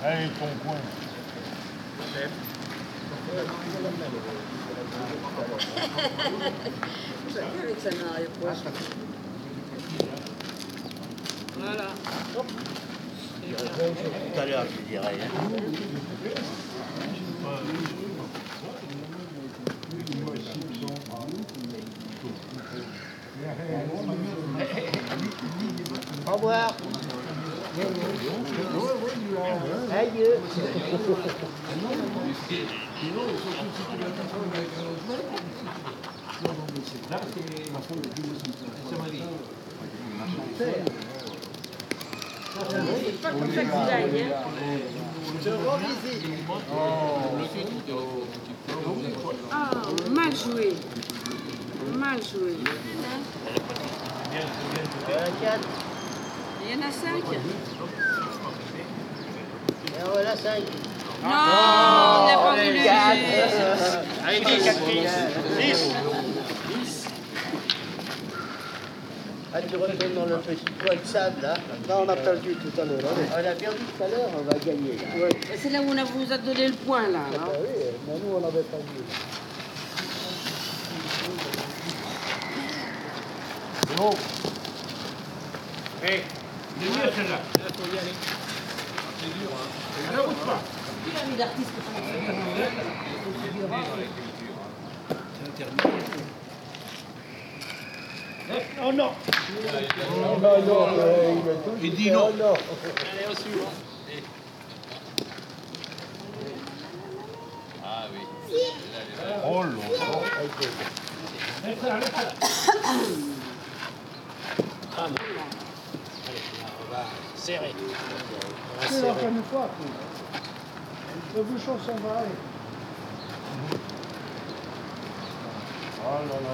Allez, ton coin. Ça vient avec sa arrière-poche. Voilà. Tout à l'heure, je dirais. Au revoir. Adieu. C'est pas comme ça qu'il aille, hein. Je revisite. Ah, mal joué. Mal joué. Il y en a 5. Et voilà 5. Non, on n'a pas voulu. Allez, 10. 10. Ah, tu retournes dans le petit coin de sable là. Là, on a perdu tout à l'heure. On a perdu tout à l'heure, on va gagner là. Ouais. C'est là où on vous a donné le point, là. Ah, Hein. oui, mais nous, on n'avait pas vu. C'est bon. Hé, c'est mieux celle-là. Il faut y aller. C'est dur, hein. Ça roule pas. Il a mis d'artiste pour ça. Oh non. Non, non, il est tout. Il dit non. Non. Allez, au suivant. Ah oui. Oh là là. Serré. C'est la première fois. Le bouchon s'en va. Oh là là.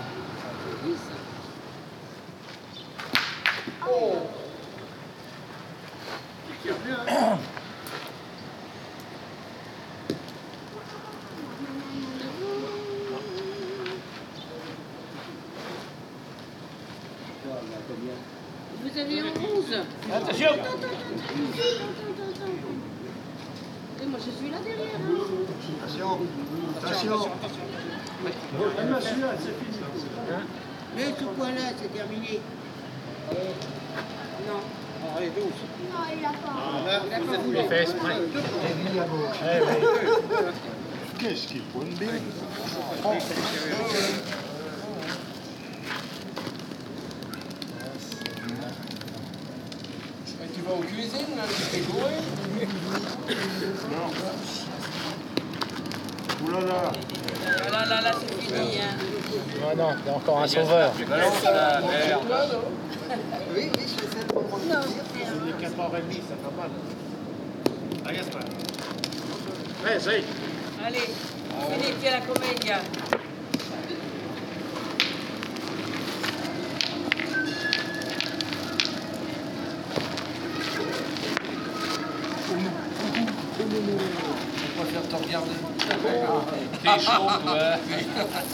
Vous avez 11. Attention. Et moi, je suis là derrière. Attention. Attention. Mais ce point-là, c'est terminé. Non. Allez, 12. Non, il a pas. Il fait exprès. Et à gauche. Qu'est-ce qu'il faut une bille? Tu vas aux cuisines, là, tu fais courir. Ouh là là. Là, c'est fini. Hein. Ah non, il y a encore un sauveur. Balance la merde. Oui, oui, je sais pas comment dire. Il est 4h30, ça fait mal. Allez, Gaspard. Allez, ça y est. Allez, finite la commedia. On préfère te regarder. T'es chaud, ouais.